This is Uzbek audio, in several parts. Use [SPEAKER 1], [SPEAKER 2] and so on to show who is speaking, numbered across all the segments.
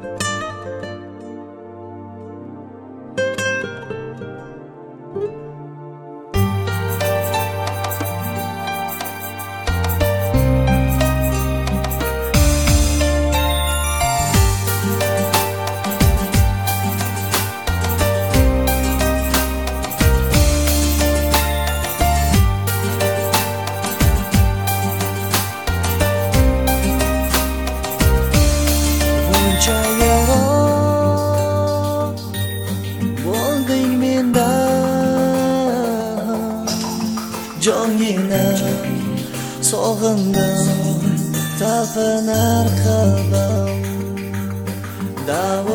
[SPEAKER 1] Joningni sog'indim, talpinar qalbim. Davo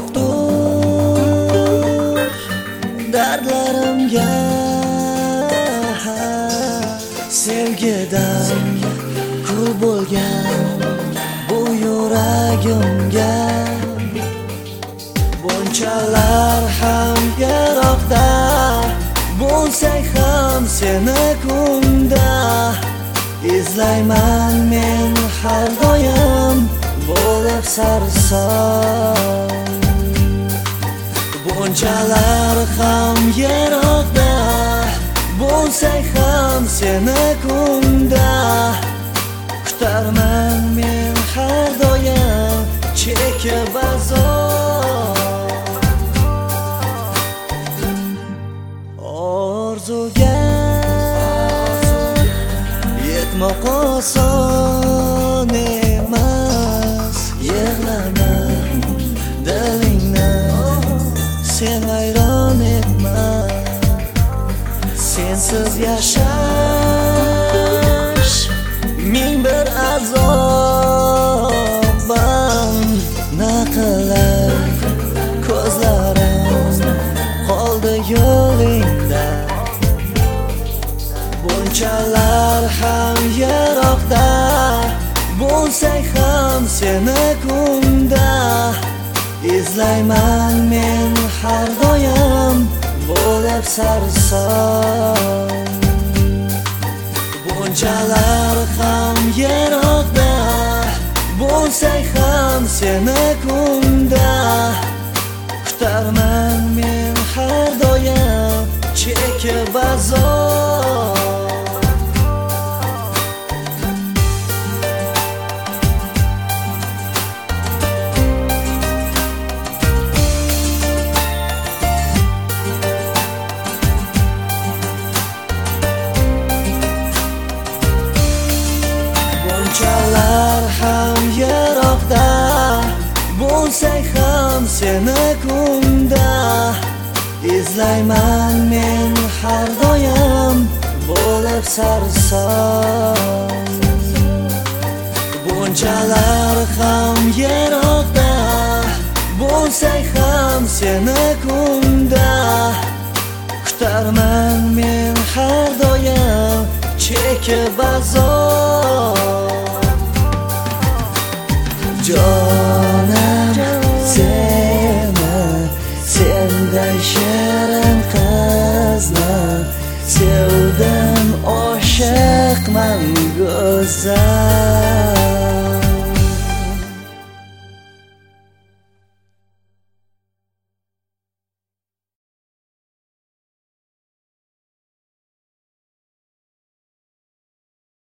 [SPEAKER 1] yo'qdir dardlarimga, sevgidan kul bo'lgan bu yuragimga. Bunchalar ham yaroqda bo'lsak ham seni kunda, izlayman men har doim bo'lib sarson. Bunchalar ham yaroqda bo'lsak ham seni kunda, kutarman men har doim chekib azon. Orzuga yetmoq oson emas, yig'lama dilingni sen vayron etma. Sensiz yashash ming bir azobam, naqlar ko'zlarim qoldi yo'lingda. Bunchalar ham yaroqda bo'lsak ham seni kunda, izlayman men har doim bo'lib sarson. Bunchalar ham yaroqda bo'lsak ham seni kunda, kutarman men har doim chekib azon. Bunchalar ham yaroqda bo'lsak ham seni kunda, izlayman men har doim bo'lib sarson. Bunchalar ham yaroqda bo'lsak ham seni kunda, kutarman men har doim chekib azon. Jonim seni, senday shirin qizni sevdim, oshiqman go'zal.